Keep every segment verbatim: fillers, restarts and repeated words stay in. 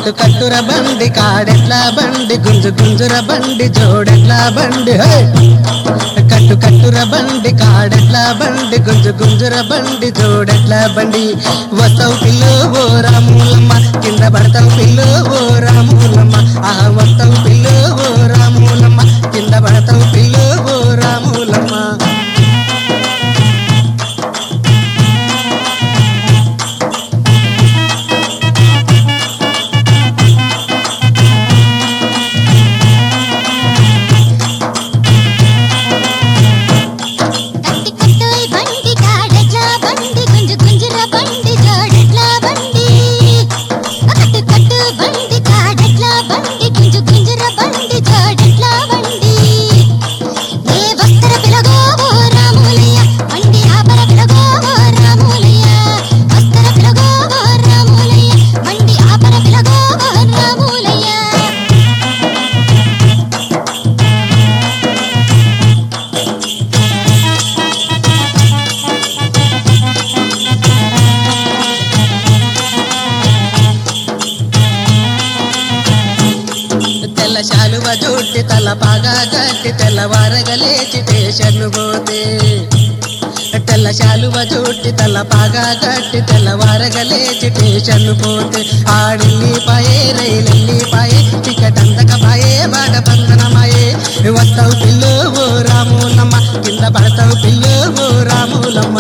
కట్టు కట్టుర బండి కాడెట్ల బండి గుంజు గుంజుర బండి జోడెట్ల బండి హే కట్టు కట్టుర బండి కాడెట్ల బండి గుంజు గుంజుర బండి జోడెట్ల బండి వస్తావు పిల్లు ఓ రాములమ్మ కింద పడతావు పిల్లు ఓ రాములమ్మ ఆహా వస్తావు పిల్లు ఓ రాములమ్మ కింద పడతావు పిల్లు ఓ రాములమ్మ తెల్ల శాలువ జుట్టి తల బాగా గట్టి తెల్లవారగలేచి స్టేషన్ను పోతే తెల్ల శాలువ జుట్టి తల బాగా గట్టి తెల్లవారగలేచి స్టేషన్ను పోతే ఆడిల్లి పాయే రైలెల్లి పాయే టికెట్ అందక పాయే బాడ బంధనమాయే వస్తావు పిల్లు ఓ రాములమ్మ కింద పడతావు పిల్లు ఓ రాములమ్మ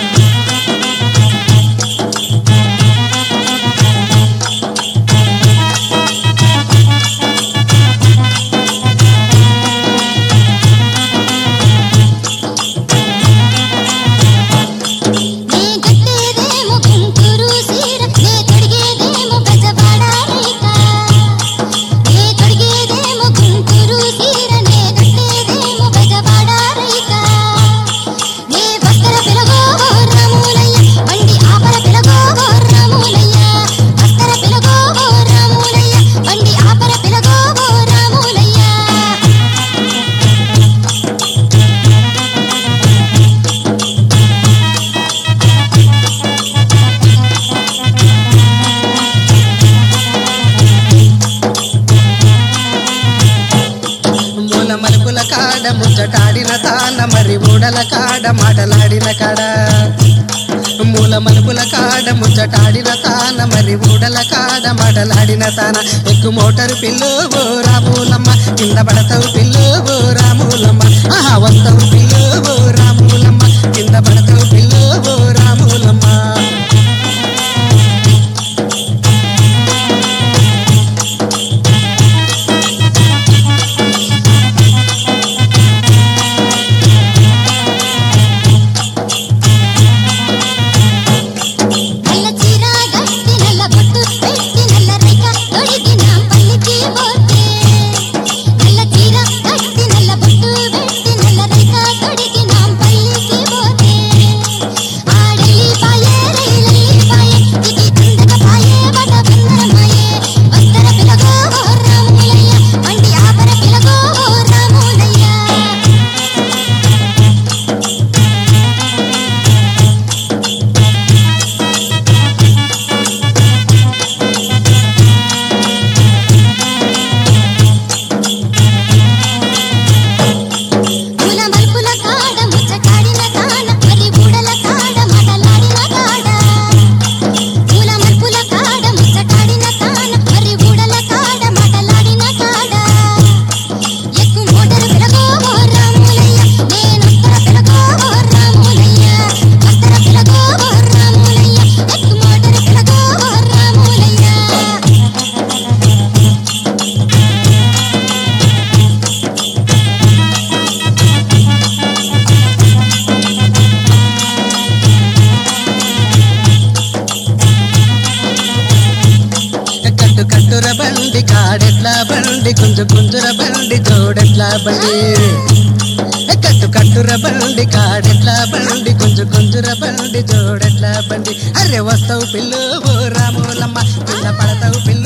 మలుపుల కాడ ముచ్చటాడిన తాన మరి ఊడల కాడ మాటలాడిన కాడ మూల మలుపుల కాడ ముచ్చటాడిన తాన మరి ఊడల కాడ మాటలాడిన తాన ఎక్కు మోటారు పిల్లు ఓ రాములమ్మ కింద పడతావు పిల్లు ఓ రాములమ్మ ఆహా వస్తావు పిల్లు ఓ రాములమ్మ కింద పడతావు పిల్లు ఓ రాములమ్మ కట్టుర బండి కాడెట్ల బండి గుంజు గుంజుర బండి జోడెట్ల బండి కట్టు కట్టుర బండి కాడెట్ల బండి గుంజు గుంజుర బండి జోడెట్ల బండి అరే వస్తావు పిల్లు ఓ రాములమ్మ కింద పడతావు పిల్లు